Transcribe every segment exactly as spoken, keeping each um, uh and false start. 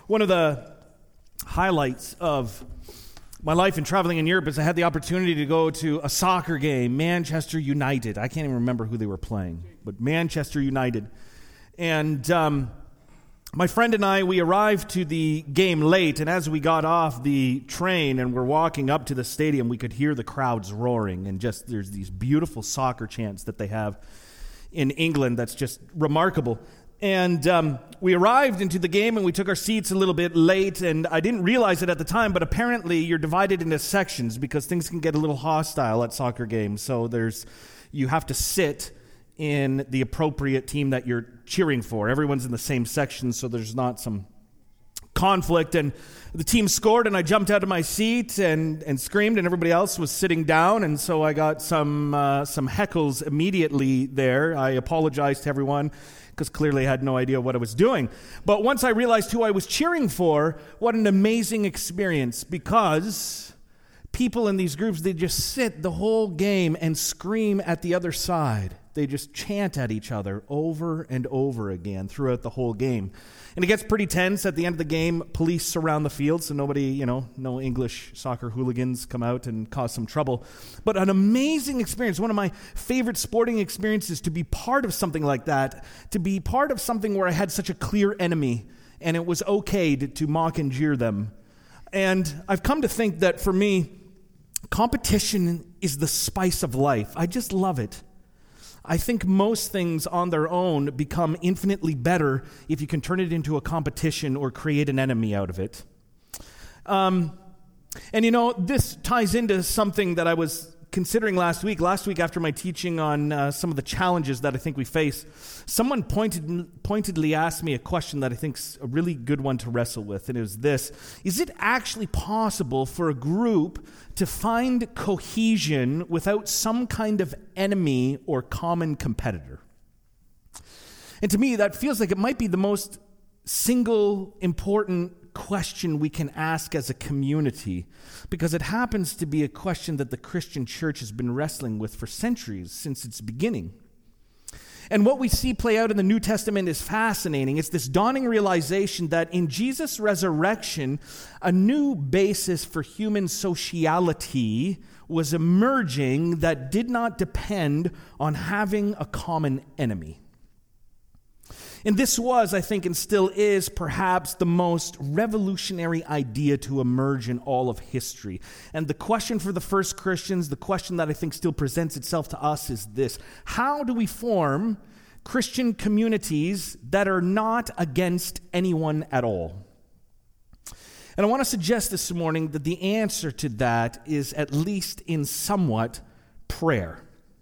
One of the highlights of my life in traveling in Europe is I had the opportunity to go to a soccer game, Manchester United. I can't even remember who they were playing, but Manchester United. And um, my friend and I, we arrived to the game late, and as we got off the train and were walking up to the stadium, we could hear the crowds roaring, and just there's these beautiful soccer chants that they have in England that's just remarkable. And um, we arrived into the game and we took our seats a little bit late, and I didn't realize it at the time, but apparently you're divided into sections because things can get a little hostile at soccer games. So there's, you have to sit in the appropriate team that you're cheering for. Everyone's in the same section, so there's not some conflict. And the team scored, and I jumped out of my seat and, and screamed, and everybody else was sitting down, and so I got some uh, some heckles immediately there. I apologized to everyone because clearly I had no idea what I was doing. But once I realized who I was cheering for, what an amazing experience, because people in these groups, they just sit the whole game and scream at the other side. They just chant at each other over and over again throughout the whole game. And it gets pretty tense at the end of the game. Police surround the field so nobody, you know, no English soccer hooligans come out and cause some trouble. But an amazing experience, one of my favorite sporting experiences, to be part of something like that, to be part of something where I had such a clear enemy and it was okay to, to mock and jeer them. And I've come to think that for me, competition is the spice of life. I just love it. I think most things on their own become infinitely better if you can turn it into a competition or create an enemy out of it. Um, and you know, this ties into something that I was considering last week. Last week, after my teaching on uh, some of the challenges that I think we face, someone pointed, pointedly asked me a question that I think's a really good one to wrestle with, and it was this: is it actually possible for a group to find cohesion without some kind of enemy or common competitor? And to me, that feels like it might be the most single important question we can ask as a community, because it happens to be a question that the Christian church has been wrestling with for centuries, since its beginning. And what we see play out in the New Testament is fascinating. It's this dawning realization that in Jesus' resurrection, a new basis for human sociality was emerging that did not depend on having a common enemy. And this was, I think, and still is, perhaps the most revolutionary idea to emerge in all of history. And the question for the first Christians, the question that I think still presents itself to us, is this: how do we form Christian communities that are not against anyone at all? And I want to suggest this morning that the answer to that is, at least in somewhat, prayer.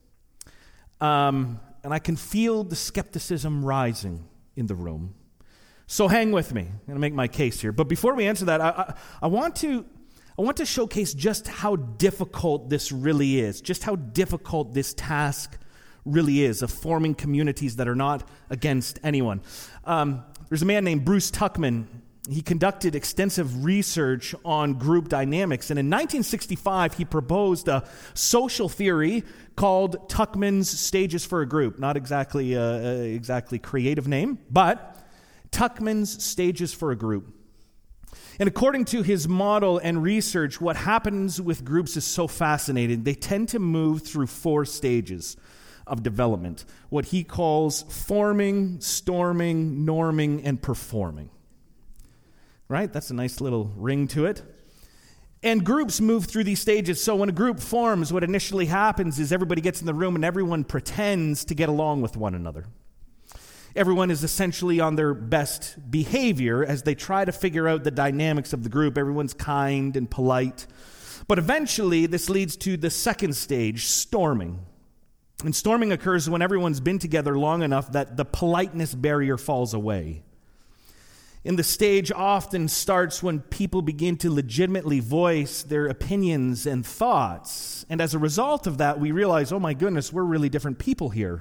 Um... And I can feel the skepticism rising in the room. So hang with me. I'm going to make my case here. But before we answer that, I, I, I want to I want to showcase just how difficult this really is, just how difficult this task really is of forming communities that are not against anyone. Um, there's a man named Bruce Tuckman. He conducted extensive research on group dynamics, and in nineteen sixty-five, he proposed a social theory called Tuckman's Stages for a Group. Not exactly a, a exactly creative name, but Tuckman's Stages for a Group. And according to his model and research, what happens with groups is so fascinating. They tend to move through four stages of development: what he calls forming, storming, norming, and performing. Right? That's a nice little ring to it. And groups move through these stages. So when a group forms, what initially happens is everybody gets in the room and everyone pretends to get along with one another. Everyone is essentially on their best behavior as they try to figure out the dynamics of the group. Everyone's kind and polite. But eventually, this leads to the second stage, storming. And storming occurs when everyone's been together long enough that the politeness barrier falls away. And the stage often starts when people begin to legitimately voice their opinions and thoughts. And as a result of that, we realize, oh my goodness, we're really different people here.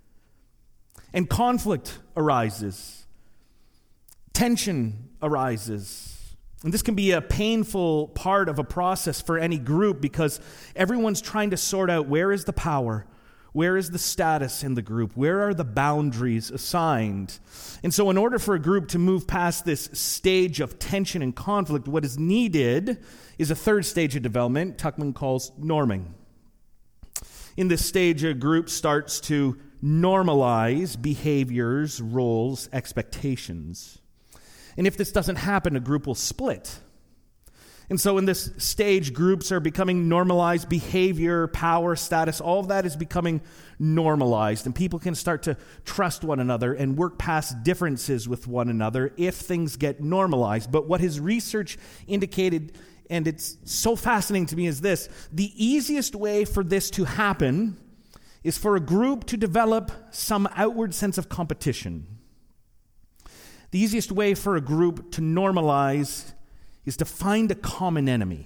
And conflict arises. Tension arises. And this can be a painful part of a process for any group, because everyone's trying to sort out, where is the power? Where is the status in the group? Where are the boundaries assigned? And so in order for a group to move past this stage of tension and conflict, what is needed is a third stage of development Tuckman calls norming. In this stage, a group starts to normalize behaviors, roles, expectations. And if this doesn't happen, a group will split. And so in this stage, groups are becoming normalized. Behavior, power, status, all of that is becoming normalized. And people can start to trust one another and work past differences with one another if things get normalized. But what his research indicated, and it's so fascinating to me, is this: the easiest way for this to happen is for a group to develop some outward sense of competition. The easiest way for a group to normalize is to find a common enemy.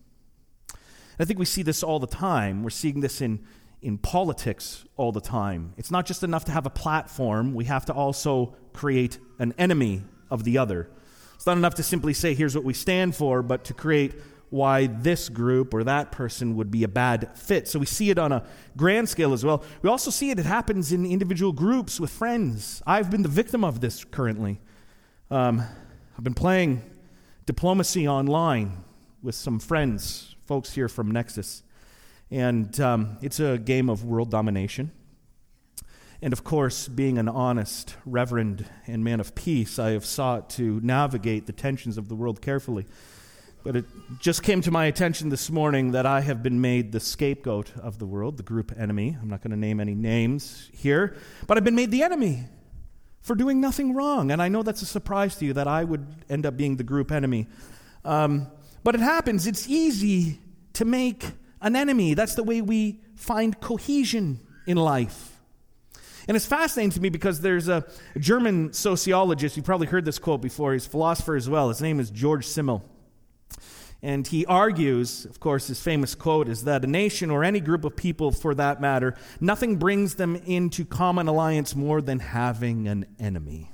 I think we see this all the time. We're seeing this in, in politics all the time. It's not just enough to have a platform. We have to also create an enemy of the other. It's not enough to simply say, here's what we stand for, but to create why this group or that person would be a bad fit. So we see it on a grand scale as well. We also see it, it happens in individual groups with friends. I've been the victim of this currently. Um, I've been playing diplomacy online with some friends, folks here from Nexus. And um, it's a game of world domination. And of course, being an honest reverend and man of peace, I have sought to navigate the tensions of the world carefully. But it just came to my attention this morning that I have been made the scapegoat of the world, the group enemy. I'm not going to name any names here, but I've been made the enemy for doing nothing wrong. And I know that's a surprise to you that I would end up being the group enemy. Um, but it happens. It's easy to make an enemy. That's the way we find cohesion in life. And it's fascinating to me because there's a German sociologist, you've probably heard this quote before, he's a philosopher as well. His name is George Simmel. And he argues, of course, his famous quote is that a nation, or any group of people for that matter, nothing brings them into common alliance more than having an enemy.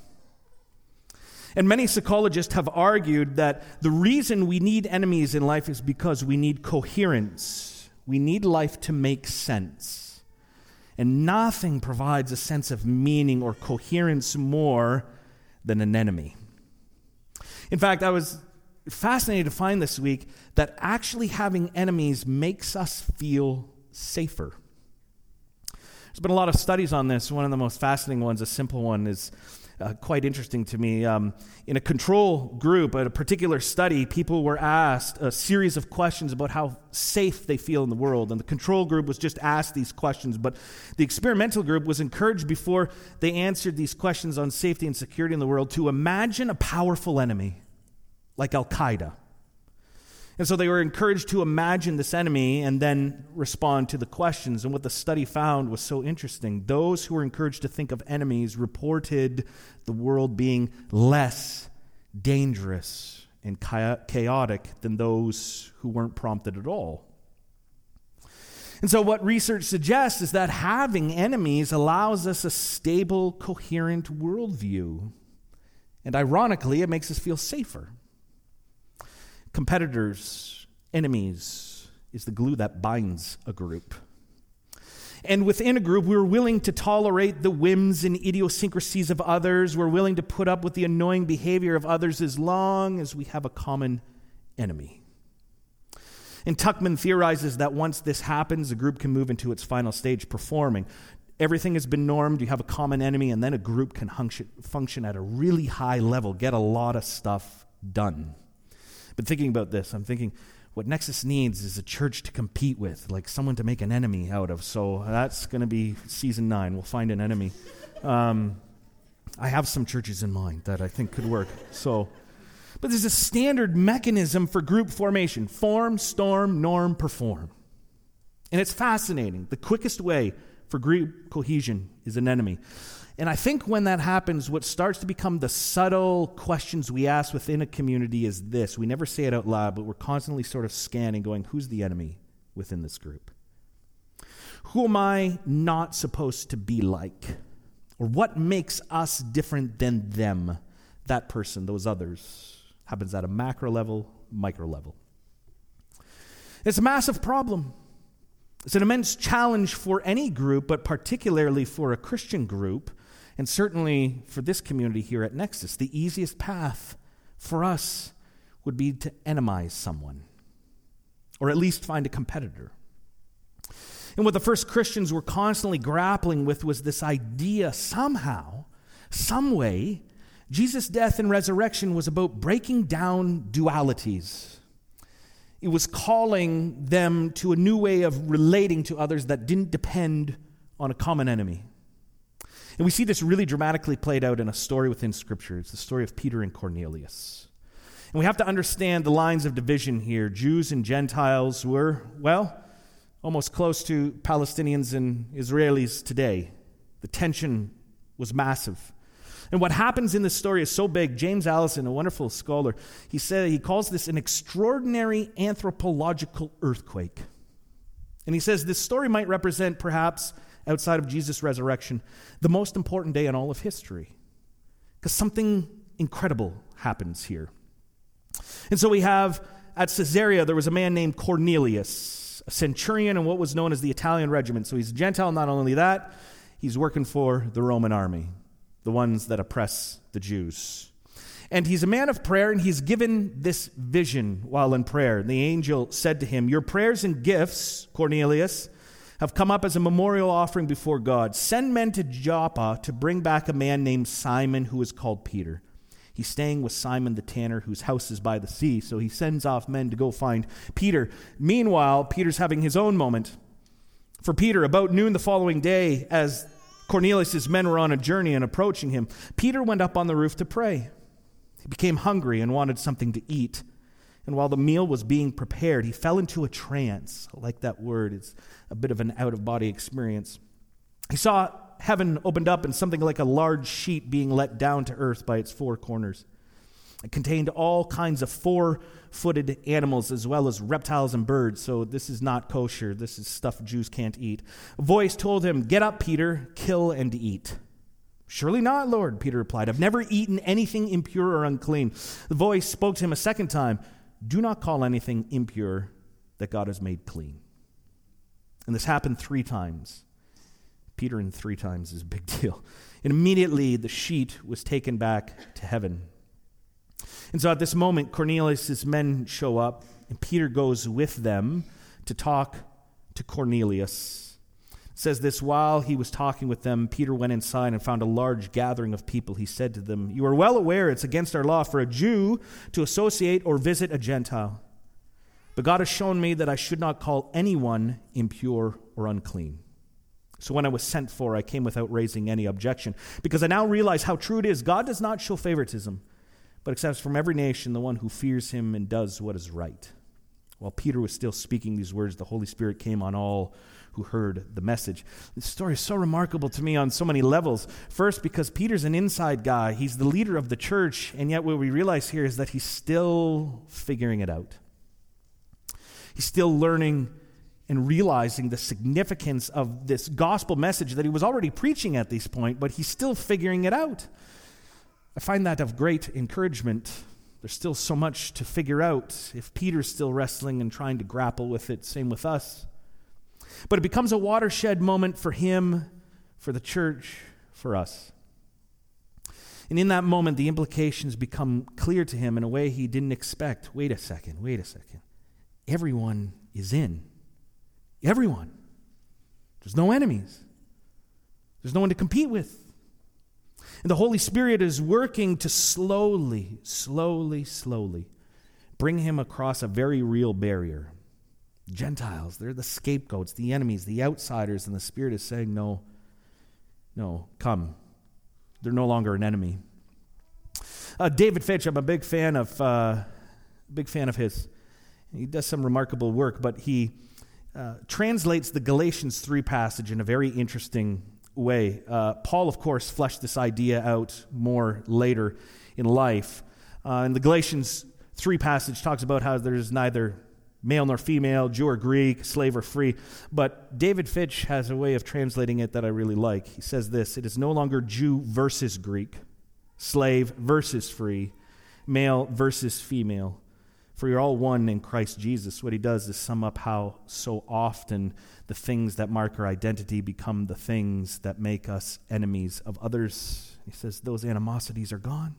And many psychologists have argued that the reason we need enemies in life is because we need coherence. We need life to make sense. And nothing provides a sense of meaning or coherence more than an enemy. In fact, I was fascinated to find this week that actually having enemies makes us feel safer. There's been a lot of studies on this. One of the most fascinating ones, a simple one, is uh, quite interesting to me. Um, in a control group, at a particular study, people were asked a series of questions about how safe they feel in the world. And the control group was just asked these questions. But the experimental group was encouraged before they answered these questions on safety and security in the world to imagine a powerful enemy, like Al-Qaeda. And so they were encouraged to imagine this enemy and then respond to the questions. And what the study found was so interesting. Those who were encouraged to think of enemies reported the world being less dangerous and chaotic than those who weren't prompted at all. And so what research suggests is that having enemies allows us a stable, coherent worldview. And ironically, it makes us feel safer. Competitors, enemies, is the glue that binds a group. And within a group, we're willing to tolerate the whims and idiosyncrasies of others. We're willing to put up with the annoying behavior of others as long as we have a common enemy. And Tuckman theorizes that once this happens, a group can move into its final stage, performing. Everything has been normed, you have a common enemy, and then a group can function at a really high level, get a lot of stuff done. But thinking about this, I'm thinking what Nexus needs is a church to compete with, like someone to make an enemy out of. So that's going to be season nine. We'll find an enemy. Um, I have some churches in mind that I think could work. So, but there's a standard mechanism for group formation: form, storm, norm, perform. And it's fascinating. The quickest way for group cohesion is an enemy. And I think when that happens, what starts to become the subtle questions we ask within a community is this. We never say it out loud, but we're constantly sort of scanning, going, who's the enemy within this group? Who am I not supposed to be like? Or what makes us different than them, that person, those others? Happens at a macro level, micro level. It's a massive problem. It's an immense challenge for any group, but particularly for a Christian group, and certainly for this community here at Nexus. The easiest path for us would be to enemize someone, or at least find a competitor. And what the first Christians were constantly grappling with was this idea somehow, some way, Jesus' death and resurrection was about breaking down dualities. It was calling them to a new way of relating to others that didn't depend on a common enemy. And we see this really dramatically played out in a story within Scripture. It's the story of Peter and Cornelius. And we have to understand the lines of division here. Jews and Gentiles were, well, almost close to Palestinians and Israelis today. The tension was massive. And what happens in this story is so big. James Allison, a wonderful scholar, he said he calls this an extraordinary anthropological earthquake. And he says this story might represent, perhaps, outside of Jesus' resurrection, the most important day in all of history. Because something incredible happens here. And so we have, at Caesarea, there was a man named Cornelius, a centurion in what was known as the Italian regiment. So he's a Gentile. Not only that, he's working for the Roman army, the ones that oppress the Jews. And he's a man of prayer, and he's given this vision while in prayer. The angel said to him, "Your prayers and gifts, Cornelius, have come up as a memorial offering before God. Send men to Joppa to bring back a man named Simon, who is called Peter. He's staying with Simon the tanner, whose house is by the sea." So he sends off men to go find Peter. Meanwhile, Peter's having his own moment. For Peter, about noon the following day, as Cornelius' men were on a journey and approaching him, Peter went up on the roof to pray. He became hungry and wanted something to eat. And while the meal was being prepared, he fell into a trance. I like that word. It's a bit of an out-of-body experience. He saw heaven opened up and something like a large sheet being let down to earth by its four corners. It contained all kinds of four-footed animals as well as reptiles and birds. So this is not kosher. This is stuff Jews can't eat. A voice told him, "Get up, Peter, kill and eat." "Surely not, Lord," Peter replied. "I've never eaten anything impure or unclean." The voice spoke to him a second time. "Do not call anything impure that God has made clean." And this happened three times. Peter in three times is a big deal. And immediately the sheet was taken back to heaven. And so at this moment, Cornelius' men show up, and Peter goes with them to talk to Cornelius. It says this, while he was talking with them, Peter went inside and found a large gathering of people. He said to them, "You are well aware it's against our law for a Jew to associate or visit a Gentile. But God has shown me that I should not call anyone impure or unclean. So when I was sent for, I came without raising any objection, because I now realize how true it is. God does not show favoritism, but accepts from every nation the one who fears him and does what is right." While Peter was still speaking these words, the Holy Spirit came on all who heard the message. This story is so remarkable to me on so many levels. First, because Peter's an inside guy. He's the leader of the church, and yet what we realize here is that he's still figuring it out. He's still learning and realizing the significance of this gospel message that he was already preaching at this point, but he's still figuring it out. I find that of great encouragement. There's still so much to figure out if Peter's still wrestling and trying to grapple with it. Same with us. But it becomes a watershed moment for him, for the church, for us. And in that moment, the implications become clear to him in a way he didn't expect. Wait a second, wait a second. Everyone is in. Everyone. There's no enemies. There's no one to compete with. And the Holy Spirit is working to slowly, slowly, slowly bring him across a very real barrier. Gentiles, they're the scapegoats, the enemies, the outsiders, and the Spirit is saying, no, no, come. They're no longer an enemy. Uh, David Fitch, I'm a big fan of, uh, big fan of his. He does some remarkable work, but he uh, translates the Galatians three passage in a very interesting way. Uh, Paul, of course, fleshed this idea out more later in life. Uh, and the Galatians three passage talks about how there's neither male nor female, Jew or Greek, slave or free. But David Fitch has a way of translating it that I really like. He says this: it is no longer Jew versus Greek, slave versus free, male versus female. For you're all one in Christ Jesus. What he does is sum up how so often the things that mark our identity become the things that make us enemies of others. He says those animosities are gone.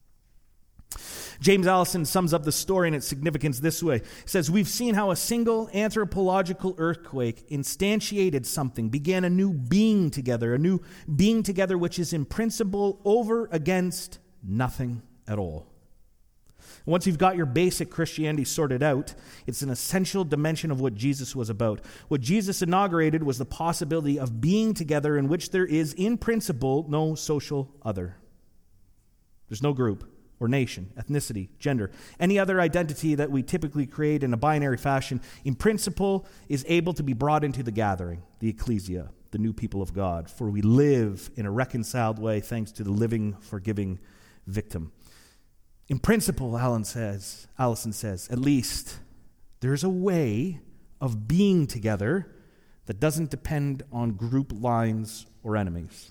James Allison sums up the story and its significance this way. He says, we've seen how a single anthropological earthquake instantiated something, began a new being together, a new being together which is in principle over against nothing at all. Once you've got your basic Christianity sorted out, it's an essential dimension of what Jesus was about. What Jesus inaugurated was the possibility of being together in which there is, in principle, no social other. There's no group or nation, ethnicity, gender, any other identity that we typically create in a binary fashion, in principle, is able to be brought into the gathering, the ecclesia, the new people of God, for we live in a reconciled way thanks to the living, forgiving victim. In principle, Alan says, Allison says, at least there's a way of being together that doesn't depend on group lines or enemies.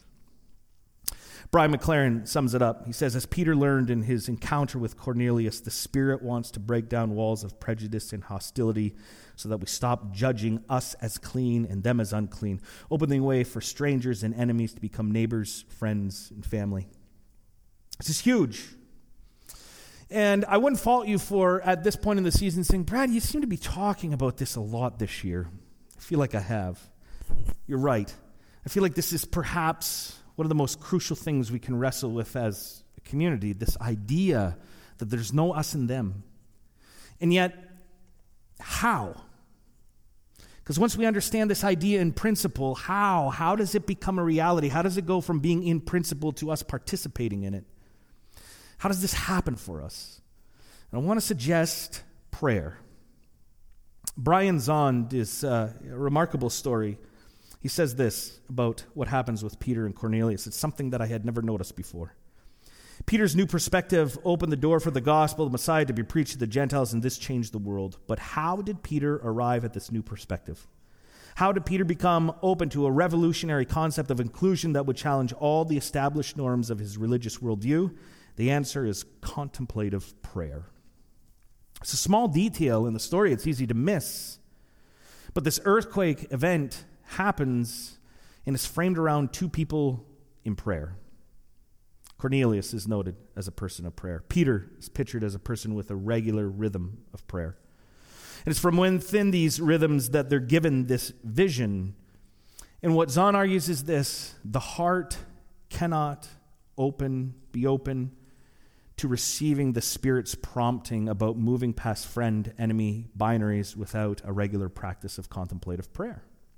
Brian McLaren sums it up. He says, as Peter learned in his encounter with Cornelius, the Spirit wants to break down walls of prejudice and hostility so that we stop judging us as clean and them as unclean, opening way for strangers and enemies to become neighbors, friends, and family. This is huge. And I wouldn't fault you for, at this point in the season, saying, Brad, you seem to be talking about this a lot this year. I feel like I have. You're right. I feel like this is perhaps one of the most crucial things we can wrestle with as a community, this idea that there's no us and them. And yet, how? Because once we understand this idea in principle, how? How does it become a reality? How does it go from being in principle to us participating in it? How does this happen for us? And I want to suggest prayer. Brian Zond is uh, a remarkable story. He says this about what happens with Peter and Cornelius. It's something that I had never noticed before. Peter's new perspective opened the door for the gospel of the Messiah to be preached to the Gentiles, and this changed the world. But how did Peter arrive at this new perspective? How did Peter become open to a revolutionary concept of inclusion that would challenge all the established norms of his religious worldview? The answer is contemplative prayer. It's a small detail in the story. It's easy to miss. But this earthquake event happens and is framed around two people in prayer. Cornelius is noted as a person of prayer. Peter is pictured as a person with a regular rhythm of prayer. And it's from within these rhythms that they're given this vision. And what Zahn argues is this: the heart cannot open, be open to receiving the Spirit's prompting about moving past friend-enemy binaries without a regular practice of contemplative prayer.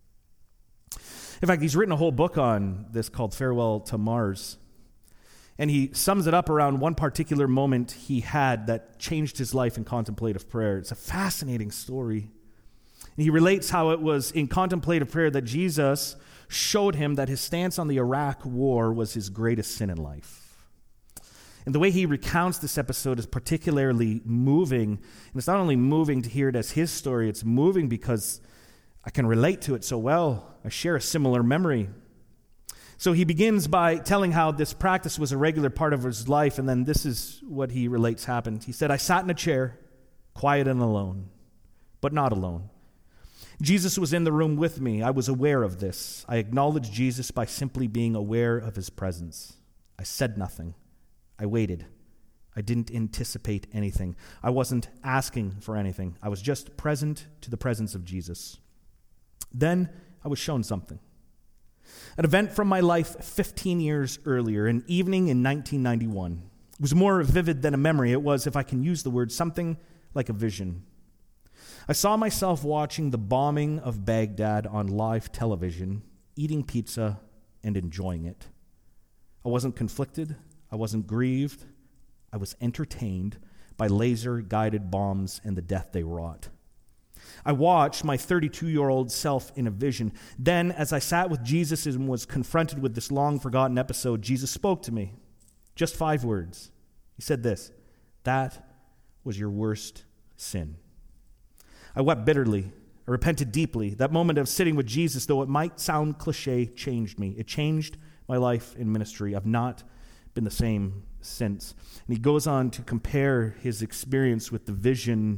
In fact, he's written a whole book on this called Farewell to Mars. And he sums it up around one particular moment he had that changed his life in contemplative prayer. It's a fascinating story. And he relates how it was in contemplative prayer that Jesus showed him that his stance on the Iraq war was his greatest sin in life. And the way he recounts this episode is particularly moving. And it's not only moving to hear it as his story, it's moving because I can relate to it so well. I share a similar memory. So he begins by telling how this practice was a regular part of his life, and then this is what he relates happened. He said, I sat in a chair, quiet and alone, but not alone. Jesus was in the room with me. I was aware of this. I acknowledged Jesus by simply being aware of his presence. I said nothing. I waited. I didn't anticipate anything. I wasn't asking for anything. I was just present to the presence of Jesus. Then I was shown something. An event from my life fifteen years earlier, an evening in nineteen ninety-one. It was more vivid than a memory. It was, if I can use the word, something like a vision. I saw myself watching the bombing of Baghdad on live television, eating pizza and enjoying it. I wasn't conflicted. I wasn't grieved. I was entertained by laser-guided bombs and the death they wrought. I watched my thirty-two-year-old self in a vision. Then, as I sat with Jesus and was confronted with this long-forgotten episode, Jesus spoke to me. Just five words. He said this: that was your worst sin. I wept bitterly. I repented deeply. That moment of sitting with Jesus, though it might sound cliche, changed me. It changed my life in ministry. I've not been the same since. And he goes on to compare his experience with the vision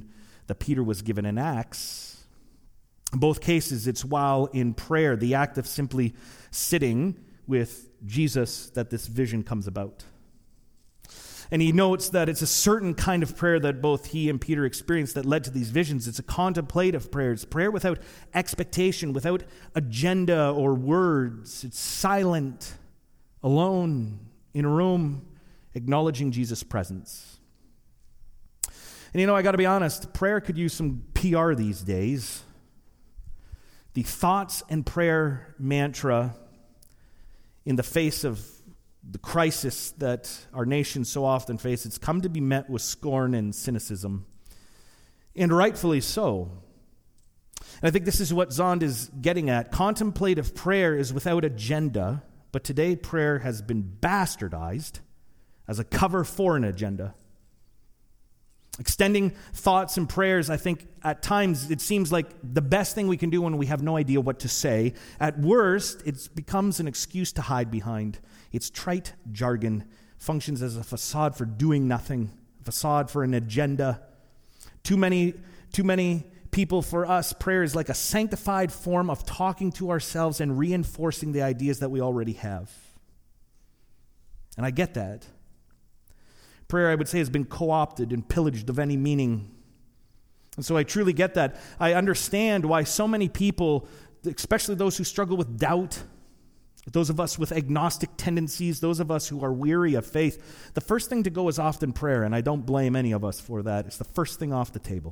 that Peter was given in Acts. In both cases, it's while in prayer, the act of simply sitting with Jesus, that this vision comes about. And he notes that it's a certain kind of prayer that both he and Peter experienced that led to these visions. It's a contemplative prayer. It's prayer without expectation, without agenda or words. It's silent, alone, in a room, acknowledging Jesus' presence. And you know, I got to be honest, prayer could use some P R these days. The thoughts and prayer mantra in the face of the crisis that our nation so often faces, it's come to be met with scorn and cynicism, and rightfully so. And I think this is what Zond is getting at. Contemplative prayer is without agenda, but today prayer has been bastardized as a cover for an agenda. Extending thoughts and prayers, I think at times it seems like the best thing we can do when we have no idea what to say. At worst, it becomes an excuse to hide behind. It's trite jargon, functions as a facade for doing nothing, a facade for an agenda. Too many, too many people, for us, prayer is like a sanctified form of talking to ourselves and reinforcing the ideas that we already have. And I get that. Prayer, I would say, has been co-opted and pillaged of any meaning. And so I truly get that. I understand why so many people, especially those who struggle with doubt, those of us with agnostic tendencies, those of us who are weary of faith, the first thing to go is often prayer, and I don't blame any of us for that. It's the first thing off the table.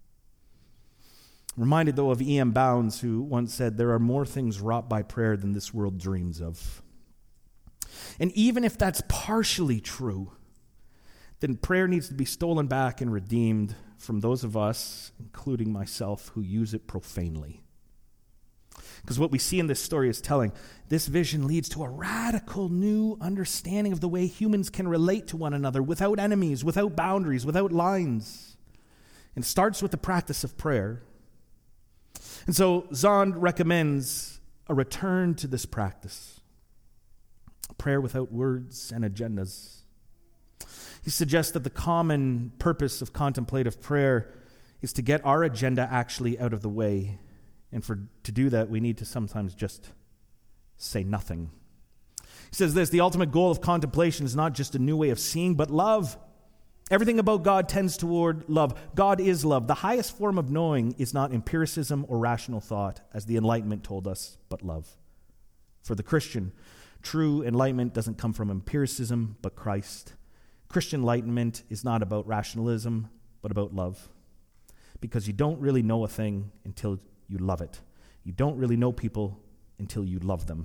I'm reminded, though, of E M Bounds, who once said, "There are more things wrought by prayer than this world dreams of." And even if that's partially true, then prayer needs to be stolen back and redeemed from those of us, including myself, who use it profanely. Because what we see in this story is telling, this vision leads to a radical new understanding of the way humans can relate to one another without enemies, without boundaries, without lines. And it starts with the practice of prayer. And so Zond recommends a return to this practice. Prayer without words and agendas. He suggests that the common purpose of contemplative prayer is to get our agenda actually out of the way. And for to do that, we need to sometimes just say nothing. He says this, the ultimate goal of contemplation is not just a new way of seeing, but love. Everything about God tends toward love. God is love. The highest form of knowing is not empiricism or rational thought, as the Enlightenment told us, but love. For the Christian, true enlightenment doesn't come from empiricism, but Christ. Christian enlightenment is not about rationalism, but about love. Because you don't really know a thing until you love it. You don't really know people until you love them.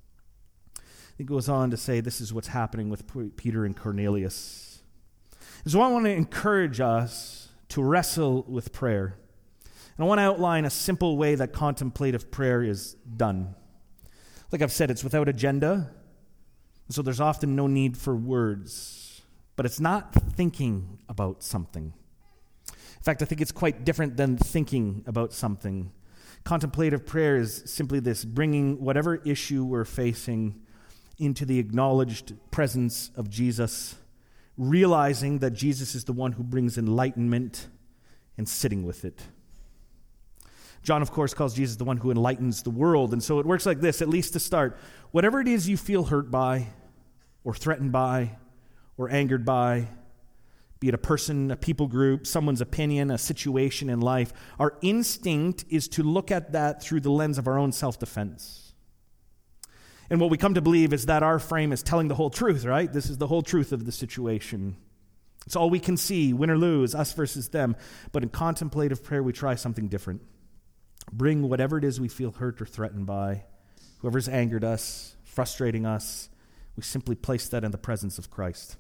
He goes on to say this is what's happening with Peter and Cornelius. So I want to encourage us to wrestle with prayer. And I want to outline a simple way that contemplative prayer is done. Like I've said, it's without agenda, so there's often no need for words. But it's not thinking about something. In fact, I think it's quite different than thinking about something. Contemplative prayer is simply this, bringing whatever issue we're facing into the acknowledged presence of Jesus, realizing that Jesus is the one who brings enlightenment and sitting with it. John, of course, calls Jesus the one who enlightens the world. And so it works like this, at least to start. Whatever it is you feel hurt by, or threatened by, or angered by, be it a person, a people group, someone's opinion, a situation in life, our instinct is to look at that through the lens of our own self-defense. And what we come to believe is that our frame is telling the whole truth, right? This is the whole truth of the situation. It's all we can see, win or lose, us versus them. But in contemplative prayer, we try something different. Bring whatever it is we feel hurt or threatened by, whoever's angered us, frustrating us, we simply place that in the presence of Christ.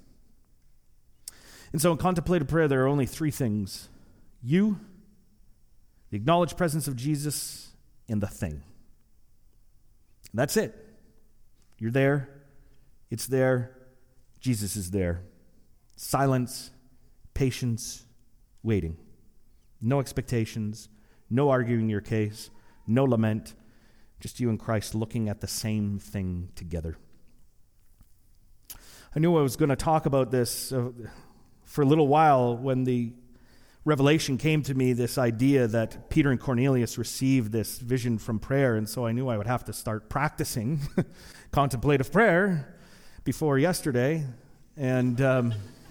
And so in contemplative prayer, there are only three things. You, the acknowledged presence of Jesus, and the thing. And that's it. You're there. It's there. Jesus is there. Silence, patience, waiting. No expectations, no arguing your case, no lament, just you and Christ looking at the same thing together. I knew I was going to talk about this uh, for a little while when the revelation came to me, this idea that Peter and Cornelius received this vision from prayer, and so I knew I would have to start practicing contemplative prayer before yesterday. And um,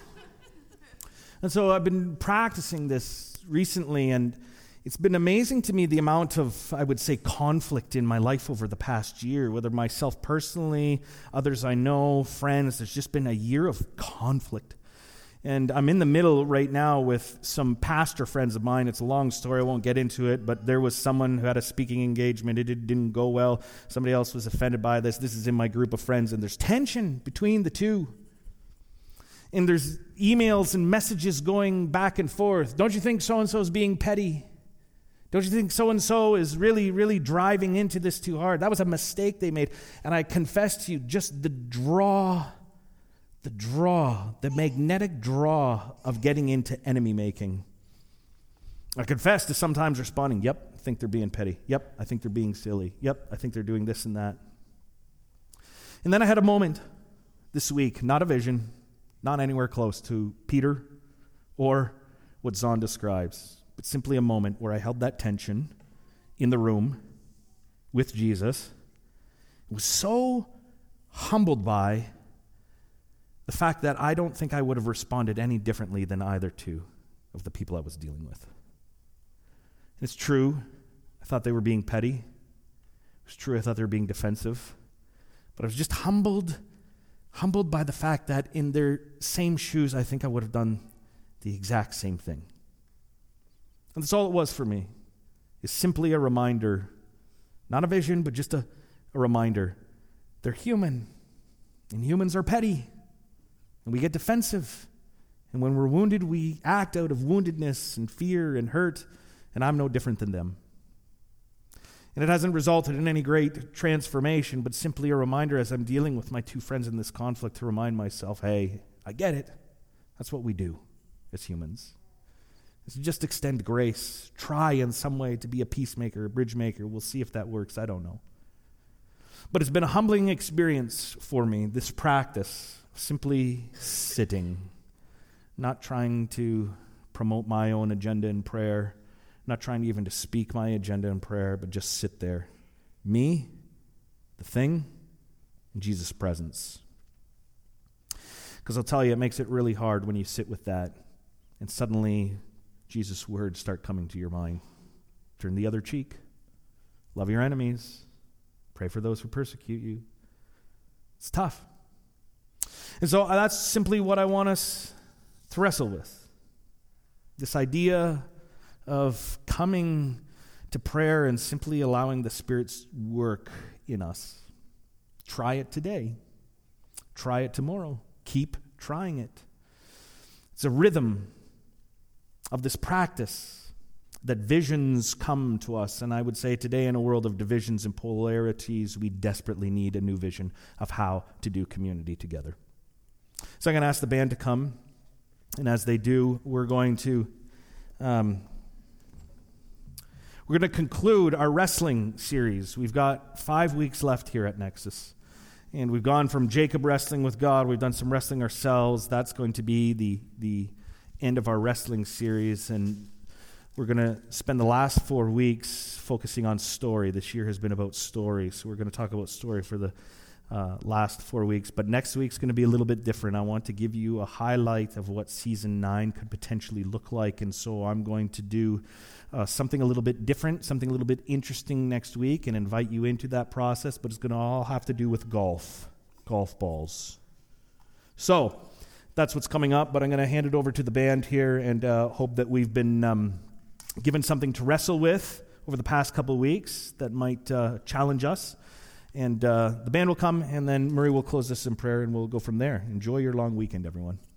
and so I've been practicing this recently, and it's been amazing to me the amount of, I would say, conflict in my life over the past year, whether myself personally, others I know, friends. There's just been a year of conflict. And I'm in the middle right now with some pastor friends of mine. It's a long story. I won't get into it, but there was someone who had a speaking engagement. It didn't go well. Somebody else was offended by this. This is in my group of friends, and there's tension between the two. And there's emails and messages going back and forth. Don't you think so-and-so is being petty? Don't you think so-and-so is really, really driving into this too hard? That was a mistake they made. And I confess to you, just the draw... The draw, the magnetic draw of getting into enemy making. I confess to sometimes responding, yep, I think they're being petty. Yep, I think they're being silly. Yep, I think they're doing this and that. And then I had a moment this week, not a vision, not anywhere close to Peter or what Zahn describes, but simply a moment where I held that tension in the room with Jesus. I was so humbled by the fact that I don't think I would have responded any differently than either two of the people I was dealing with. It's true, I thought they were being petty. It's true, I thought they were being defensive. But I was just humbled, humbled by the fact that in their same shoes, I think I would have done the exact same thing. And that's all it was for me, is simply a reminder, not a vision, but just a, a reminder. They're human, and humans are petty. And we get defensive. And when we're wounded, we act out of woundedness and fear and hurt. And I'm no different than them. And it hasn't resulted in any great transformation, but simply a reminder as I'm dealing with my two friends in this conflict to remind myself, hey, I get it. That's what we do as humans. Is just extend grace. Try in some way to be a peacemaker, a bridge maker. We'll see if that works. I don't know. But it's been a humbling experience for me, this practice. Simply sitting, not trying to promote my own agenda in prayer, not trying even to speak my agenda in prayer, but just sit there. Me, the thing, and Jesus' presence. Because I'll tell you, it makes it really hard when you sit with that, and suddenly Jesus' words start coming to your mind. Turn the other cheek. Love your enemies. Pray for those who persecute you. It's tough. And so that's simply what I want us to wrestle with. This idea of coming to prayer and simply allowing the Spirit's work in us. Try it today. Try it tomorrow. Keep trying it. It's a rhythm of this practice that visions come to us. And I would say today, in a world of divisions and polarities, we desperately need a new vision of how to do community together. So I'm going to ask the band to come, and as they do, we're going to um, we're going to conclude our wrestling series. We've got five weeks left here at Nexus, and we've gone from Jacob wrestling with God. We've done some wrestling ourselves. That's going to be the the end of our wrestling series, and we're going to spend the last four weeks focusing on story. This year has been about story, so we're going to talk about story for the Uh, last four weeks, but next week's going to be a little bit different. I want to give you a highlight of what season nine could potentially look like, and so I'm going to do uh, something a little bit different, something a little bit interesting next week, and invite you into that process, but it's going to all have to do with golf, golf balls. So that's what's coming up, but I'm going to hand it over to the band here and uh, hope that we've been um, given something to wrestle with over the past couple of weeks that might uh, challenge us. And uh, the band will come, and then Murray will close this in prayer, and we'll go from there. Enjoy your long weekend, everyone.